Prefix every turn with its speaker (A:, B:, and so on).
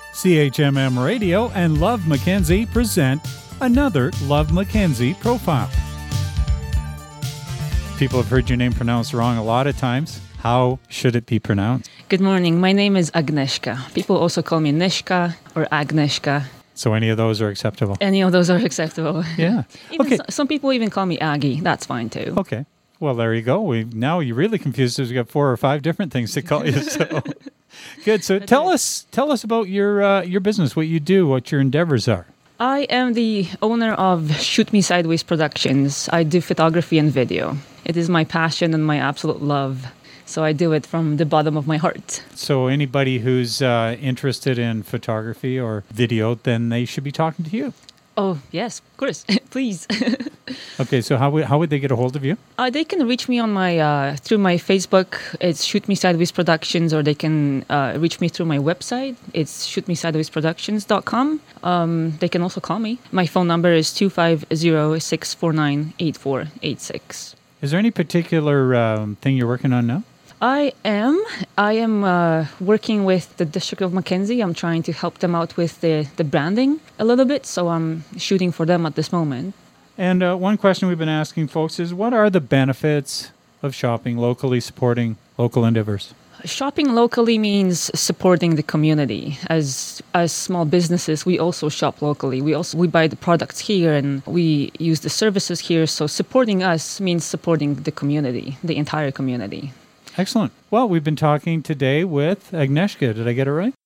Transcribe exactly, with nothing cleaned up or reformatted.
A: C H M M Radio and Love Mackenzie present another Love Mackenzie profile. People have heard your name pronounced wrong a lot of times. How should it be pronounced?
B: Good morning. My name is Agnieszka. People also call me Nishka or Agnieszka.
A: So any of those are acceptable?
B: Any of those are acceptable.
A: Yeah.
B: Even
A: Okay.
B: so, some people even call me Aggie. That's fine too.
A: Okay. Well, there you go. We now you're really confused. We've got four or five different things to call you. So good. So tell
B: right.
A: us, tell us about your uh, your business, what you do, what your endeavors are.
B: I am the owner of Shoot Me Sideways Productions. I do photography and video. It is my passion and my absolute love. So I do it from the bottom of my heart.
A: So anybody who's uh, interested in photography or video, then they should be talking to you.
B: Oh, yes, of course. Please.
A: Okay, so how would, how would they get a hold of you?
B: Uh, they can reach me on my uh, through my Facebook. It's Shoot Me Sideways Productions, or they can uh, reach me through my website. It's shoot me sideways productions dot com. Um, they can also call me. My phone number is two five zero, six four nine, eight four eight six.
A: Is there any particular um, thing you're working on now?
B: I am. I am uh, working with the District of Mackenzie. I'm trying to help them out with the, the branding a little bit, so I'm shooting for them at this moment.
A: And uh, one question we've been asking folks is, what are the benefits of shopping locally, supporting local endeavors?
B: Shopping locally means supporting the community. As as small businesses, we also shop locally. We also we buy the products here and we use the services here. So supporting us means supporting the community, the entire community.
A: Excellent. Well, we've been talking today with Agnieszka. Did I get it right?